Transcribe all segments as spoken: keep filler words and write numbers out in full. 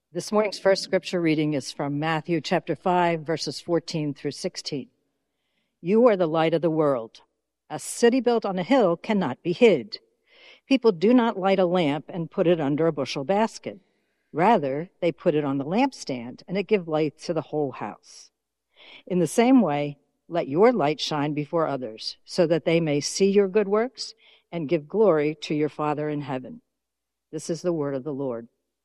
This morning's first scripture reading is from Matthew chapter five, verses fourteen through sixteen. You are the light of the world. A city built on a hill cannot be hid. People do not light a lamp and put it under a bushel basket. Rather, they put it on the lampstand, and it gives light to the whole house. In the same way, let your light shine before others, so that they may see your good works and give glory to your Father in heaven. This is the word of the Lord.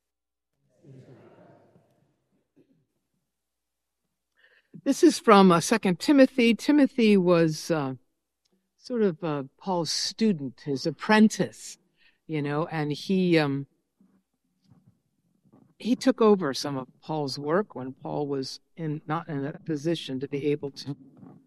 This is from uh, Second Timothy. Timothy was uh, sort of uh, Paul's student, his apprentice, you know, and he um, he took over some of Paul's work when Paul was in not in a position to be able to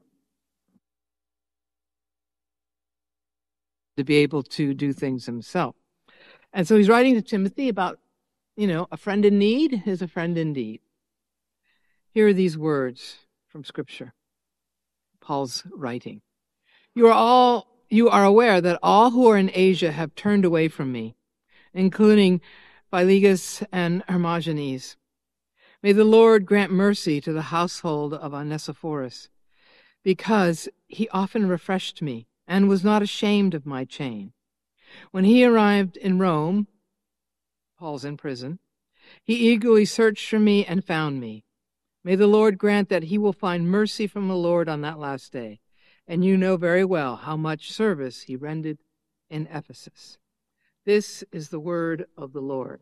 to be able to do things himself. And so he's writing to Timothy about, you know, a friend in need is a friend indeed. Here are these words from Scripture. Paul's writing. You are all you are aware that all who are in Asia have turned away from me, including Philetus and Hermogenes. May the Lord grant mercy to the household of Onesiphorus, because he often refreshed me and was not ashamed of my chain. When he arrived in Rome, Paul's in prison, he eagerly searched for me and found me. May the Lord grant that he will find mercy from the Lord on that last day. And you know very well how much service he rendered in Ephesus. This is the word of the Lord.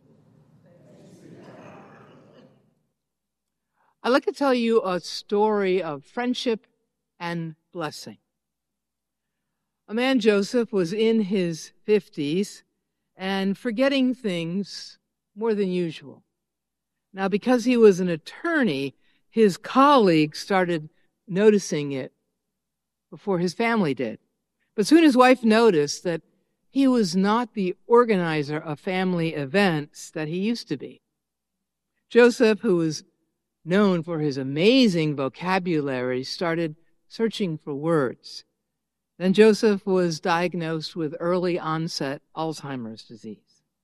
I'd like to tell you a story of friendship and blessing. A man, Joseph, was in his fifties and forgetting things more than usual. Now, because he was an attorney, his colleagues started noticing it before his family did. But soon his wife noticed that he was not the organizer of family events that he used to be. Joseph, who was known for his amazing vocabulary, started searching for words. Then Joseph was diagnosed with early onset Alzheimer's disease.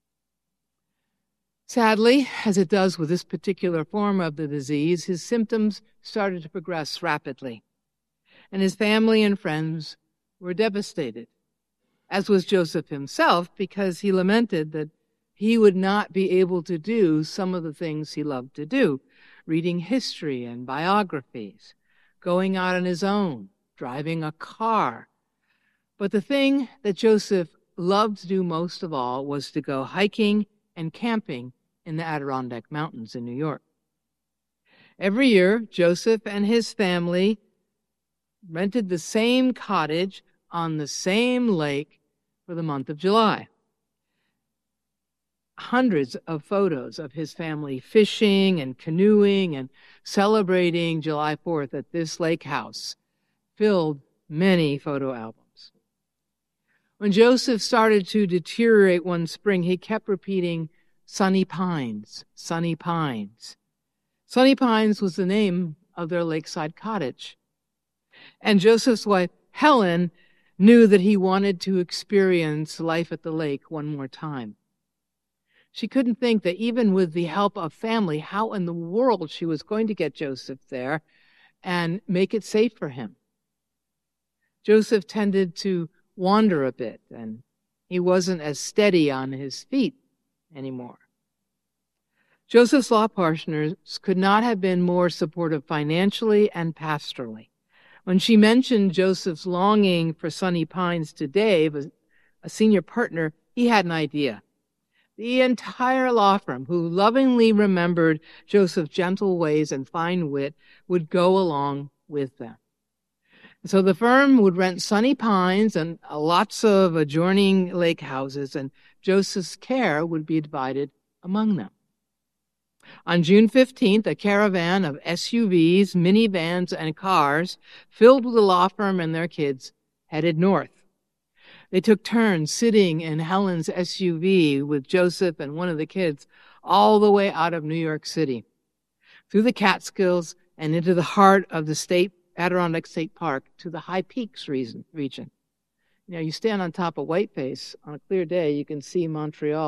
Sadly, as it does with this particular form of the disease, his symptoms started to progress rapidly, and his family and friends were devastated, as was Joseph himself, because he lamented that he would not be able to do some of the things he loved to do, reading history and biographies, going out on his own, driving a car. But the thing that Joseph loved to do most of all was to go hiking and camping in the Adirondack Mountains in New York. Every year, Joseph and his family rented the same cottage on the same lake for the month of July. Hundreds of photos of his family fishing and canoeing and celebrating July fourth at this lake house filled many photo albums. When Joseph started to deteriorate one spring, he kept repeating, Sunny Pines, Sunny Pines. Sunny Pines was the name of their lakeside cottage. And Joseph's wife, Helen, knew that he wanted to experience life at the lake one more time. She couldn't think that even with the help of family, how in the world she was going to get Joseph there and make it safe for him. Joseph tended to wander a bit, and he wasn't as steady on his feet anymore. Joseph's law partners could not have been more supportive financially and pastorally. When she mentioned Joseph's longing for Sunny Pines to Dave, a senior partner, he had an idea. The entire law firm, who lovingly remembered Joseph's gentle ways and fine wit, would go along with them. So the firm would rent Sunny Pines and lots of adjoining lake houses, and Joseph's care would be divided among them. On June fifteenth, a caravan of S U Vs, minivans, and cars filled with the law firm and their kids headed north. They took turns sitting in Helen's S U V with Joseph and one of the kids all the way out of New York City, through the Catskills and into the heart of the state Adirondack State Park to the High Peaks region. You know, you stand on top of Whiteface on a clear day, you can see Montreal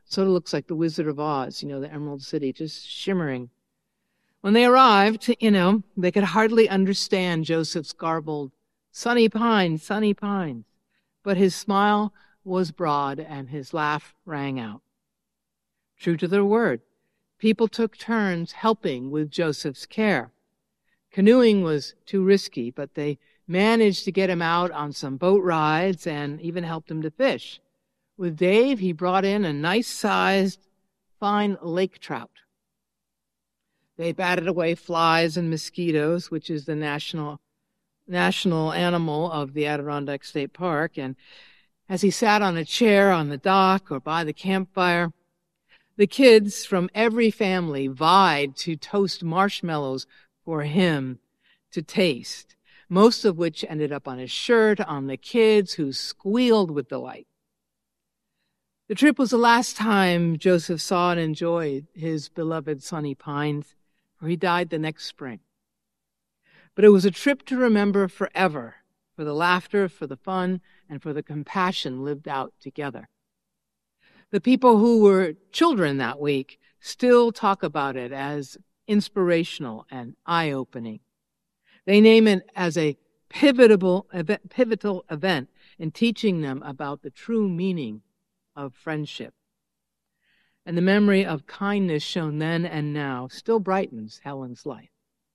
Sort of looks like the Wizard of Oz, you know, the Emerald City, just shimmering. When they arrived, you know, they could hardly understand Joseph's garbled, "Sunny Pines, sunny pines." But his smile was broad and his laugh rang out. True to their word, people took turns helping with Joseph's care. Canoeing was too risky, but they managed to get him out on some boat rides and even helped him to fish. With Dave, he brought in a nice-sized, fine lake trout. They batted away flies and mosquitoes, which is the national national animal of the Adirondack State Park. And as he sat on a chair on the dock or by the campfire, the kids from every family vied to toast marshmallows for him to taste, most of which ended up on his shirt, on the kids, who squealed with delight. The trip was the last time Joseph saw and enjoyed his beloved Sunny Pines, for he died the next spring. But it was a trip to remember forever, for the laughter, for the fun, and for the compassion lived out together. The people who were children that week still talk about it as inspirational and eye-opening. They name it as a pivotal event, pivotal event in teaching them about the true meaning of friendship. And the memory of kindness shown then and now still brightens Helen's life.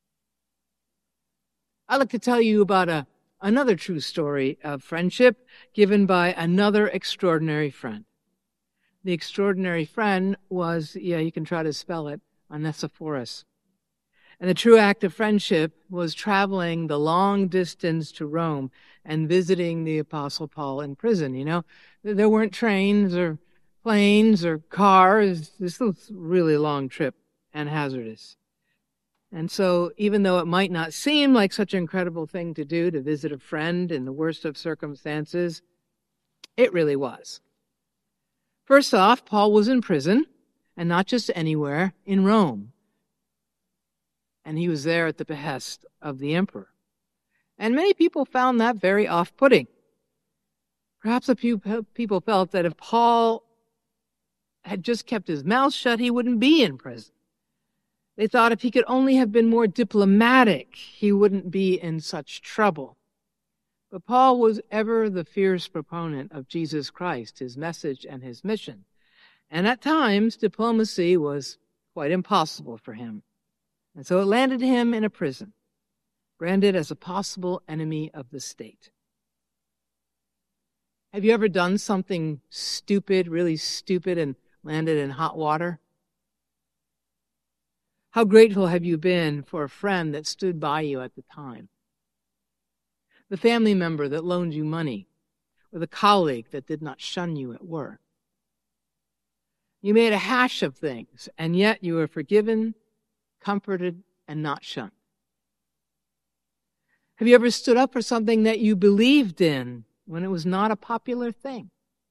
I'd like to tell you about a, another true story of friendship given by another extraordinary friend. The extraordinary friend was, yeah, you can try to spell it, Onesiphorus. And the true act of friendship was traveling the long distance to Rome and visiting the Apostle Paul in prison. You know, there weren't trains or planes or cars. This was a really long trip and hazardous. And so even though it might not seem like such an incredible thing to do, to visit a friend in the worst of circumstances, it really was. First off, Paul was in prison, and not just anywhere, in Rome. And he was there at the behest of the emperor. And many people found that very off-putting. Perhaps a few people felt that if Paul had just kept his mouth shut, he wouldn't be in prison. They thought if he could only have been more diplomatic, he wouldn't be in such trouble. But Paul was ever the fierce proponent of Jesus Christ, his message and his mission. And at times, diplomacy was quite impossible for him. And so it landed him in a prison, branded as a possible enemy of the state. Have you ever done something stupid, really stupid, and landed in hot water? How grateful have you been for a friend that stood by you at the time? The family member that loaned you money, or the colleague that did not shun you at work. You made a hash of things, and yet you were forgiven, comforted, and not shunned. Have you ever stood up for something that you believed in when it was not a popular thing?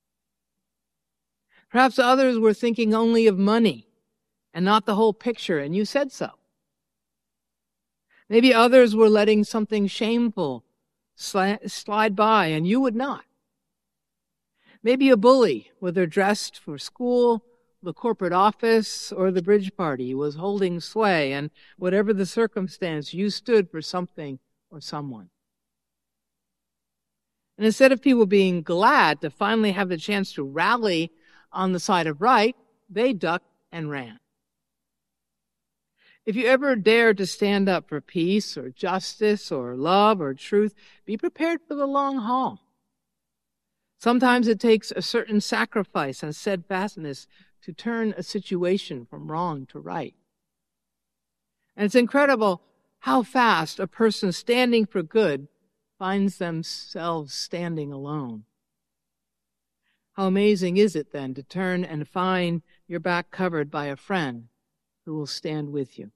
Perhaps others were thinking only of money and not the whole picture, and you said so. Maybe others were letting something shameful slide by, and you would not. Maybe a bully, whether dressed for school, the corporate office, or the bridge party, was holding sway, and whatever the circumstance, you stood for something or someone. And instead of people being glad to finally have the chance to rally on the side of right, they ducked and ran. If you ever dare to stand up for peace or justice or love or truth, be prepared for the long haul. Sometimes it takes a certain sacrifice and steadfastness to turn a situation from wrong to right. And it's incredible how fast a person standing for good finds themselves standing alone. How amazing is it then to turn and find your back covered by a friend who will stand with you.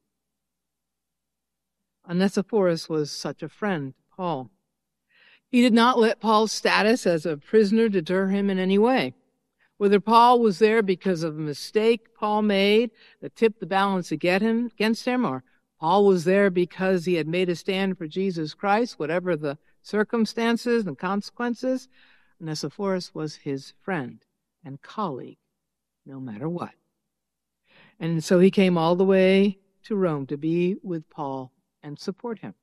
Onesiphorus was such a friend to Paul. He did not let Paul's status as a prisoner deter him in any way. Whether Paul was there because of a mistake Paul made that tipped the balance against him, or Paul was there because he had made a stand for Jesus Christ, whatever the circumstances and consequences, Onesiphorus was his friend and colleague, no matter what. And so he came all the way to Rome to be with Paul and support him.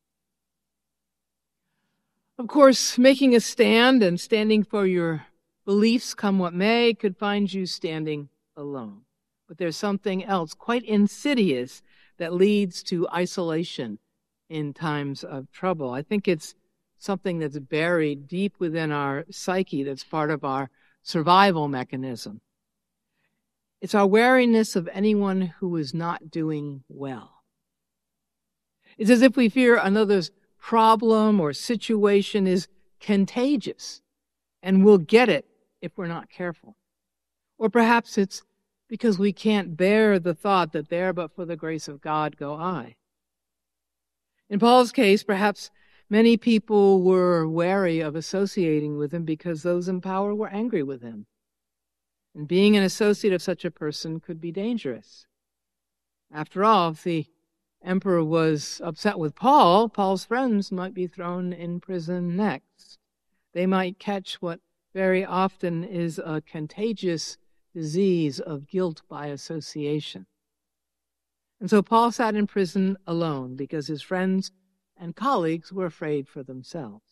Of course, making a stand and standing for your beliefs, come what may, could find you standing alone. But there's something else quite insidious that leads to isolation in times of trouble. I think it's something that's buried deep within our psyche that's part of our survival mechanism. It's our wariness of anyone who is not doing well. It's as if we fear another's problem or situation is contagious and we'll get it if we're not careful. Or perhaps it's because we can't bear the thought that there but for the grace of God go I. In Paul's case, perhaps many people were wary of associating with him because those in power were angry with him. And being an associate of such a person could be dangerous. After all, if the emperor was upset with Paul, Paul's friends might be thrown in prison next. They might catch what very often is a contagious disease of guilt by association. And so Paul sat in prison alone because his friends and colleagues were afraid for themselves.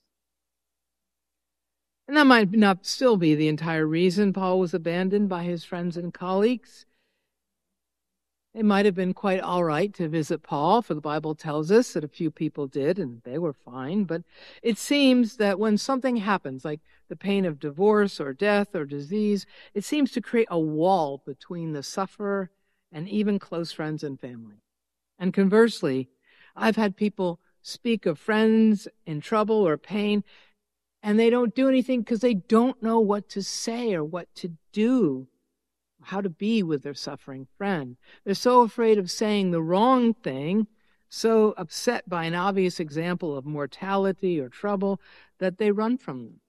And that might not still be the entire reason Paul was abandoned by his friends and colleagues. It might have been quite all right to visit Paul, for the Bible tells us that a few people did, and they were fine. But it seems that when something happens, like the pain of divorce or death or disease, it seems to create a wall between the sufferer and even close friends and family. And conversely, I've had people speak of friends in trouble or pain, and they don't do anything because they don't know what to say or what to do, how to be with their suffering friend. They're so afraid of saying the wrong thing, so upset by an obvious example of mortality or trouble, that they run from them.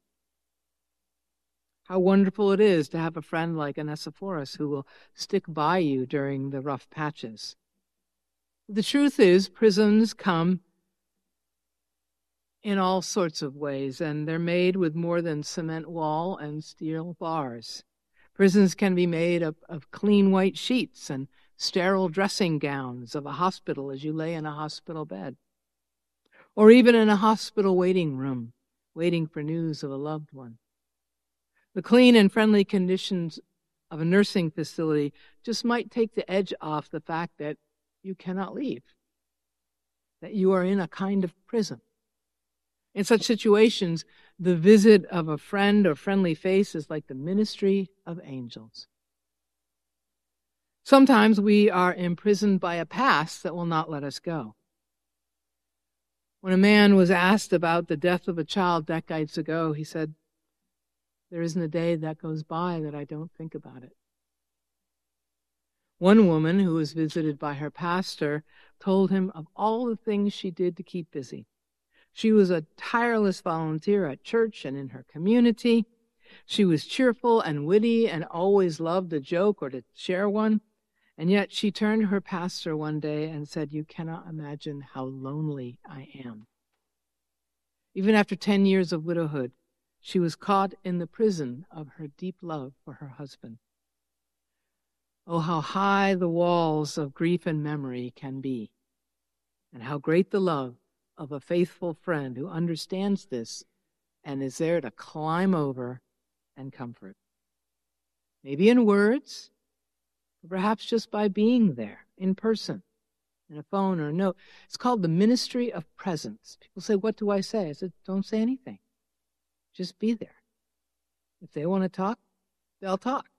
How wonderful it is to have a friend like Onesiphorus who will stick by you during the rough patches. The truth is, prisons come in all sorts of ways, and they're made with more than cement wall and steel bars. Prisons can be made of, of clean white sheets and sterile dressing gowns of a hospital as you lay in a hospital bed, or even in a hospital waiting room, waiting for news of a loved one. The clean and friendly conditions of a nursing facility just might take the edge off the fact that you cannot leave, that you are in a kind of prison. In such situations, the visit of a friend or friendly face is like the ministry of angels. Sometimes we are imprisoned by a past that will not let us go. When a man was asked about the death of a child decades ago, he said, "There isn't a day that goes by that I don't think about it." One woman who was visited by her pastor told him of all the things she did to keep busy. She was a tireless volunteer at church and in her community. She was cheerful and witty and always loved a joke or to share one. And yet she turned to her pastor one day and said, "You cannot imagine how lonely I am." Even after ten years of widowhood, she was caught in the prison of her deep love for her husband. Oh, how high the walls of grief and memory can be, and how great the love of a faithful friend who understands this and is there to climb over and comfort. Maybe in words, or perhaps just by being there in person, in a phone or a note. It's called the ministry of presence. People say, "What do I say?" I said, "Don't say anything. Just be there. If they want to talk, they'll talk."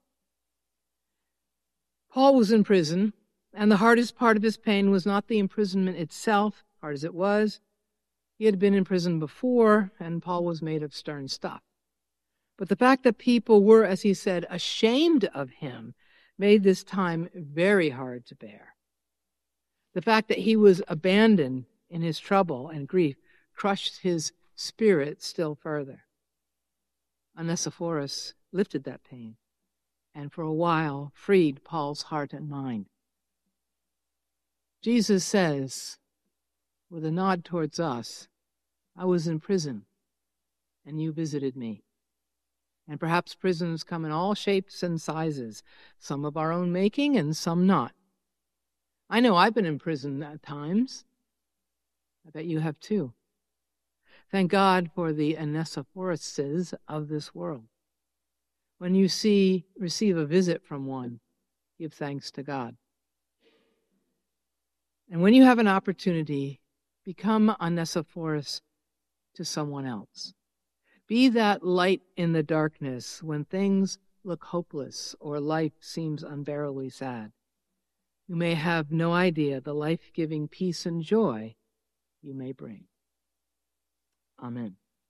Paul was in prison, and the hardest part of his pain was not the imprisonment itself, hard as it was. He had been in prison before, and Paul was made of stern stuff. But the fact that people were, as he said, ashamed of him made this time very hard to bear. The fact that he was abandoned in his trouble and grief crushed his spirit still further. Onesiphorus lifted that pain, and for a while freed Paul's heart and mind. Jesus says, with a nod towards us, "I was in prison, and you visited me. And perhaps prisons come in all shapes and sizes, some of our own making and some not. I know I've been in prison at times. I bet you have too. Thank God for the Onesiphoroses of this world. When you see, receive a visit from one, give thanks to God. And when you have an opportunity, become Onesiphorus to someone else. Be that light in the darkness when things look hopeless or life seems unbearably sad. You may have no idea the life-giving peace and joy you may bring. Amen.